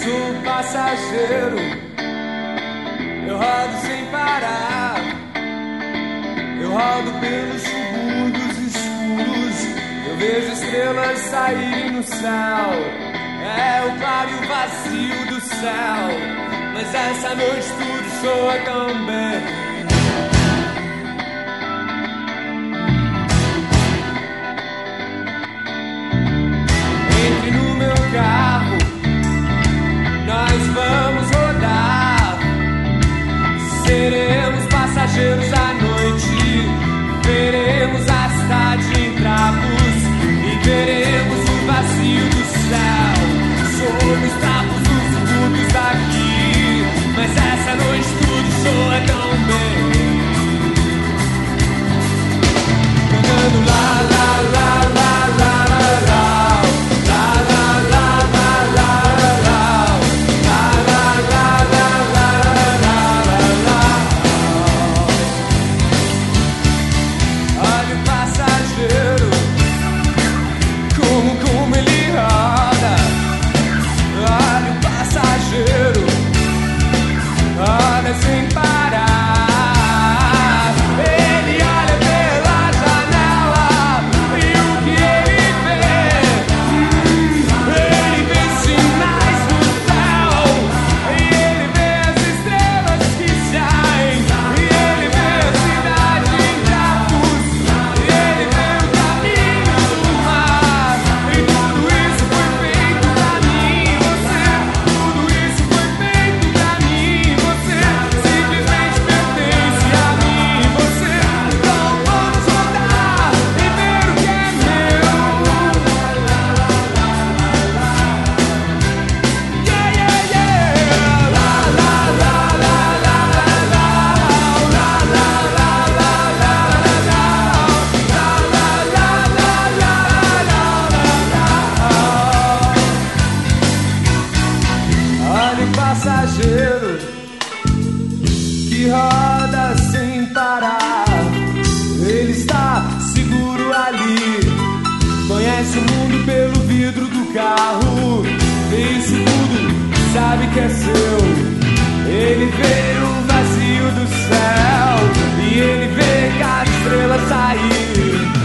Sou um passageiro, eu rodo sem parar. Eu rodo pelos subúrbios escuros, eu vejo estrelas saírem no céu. É o claro e o vazio do céu, mas essa noite tudo soa tão bem. Entre no meu carro, nós vamos rodar. Seremos passageiros à noite, veremos a cidade em trapos e veremos o vazio do céu. Somos trapos dos subúrbios daqui, mas essa noite tudo soa tão bem. Cantando lá, lá, lá, lá, lá, lá, lá. Sem parar, ele olha pela janela e o que ele vê sinais do céu, e ele vê as estrelas que saem, e ele vê a cidade em trapos, e ele vê o caminho do mar, e tudo isso foi feito pra mim e você, tudo isso foi feito pra mim e você. Passageiro que roda sem parar, ele está seguro ali, conhece o mundo pelo vidro do carro, vê isso tudo, sabe que é seu. Ele vê o vazio do céu e ele vê cada estrela sair.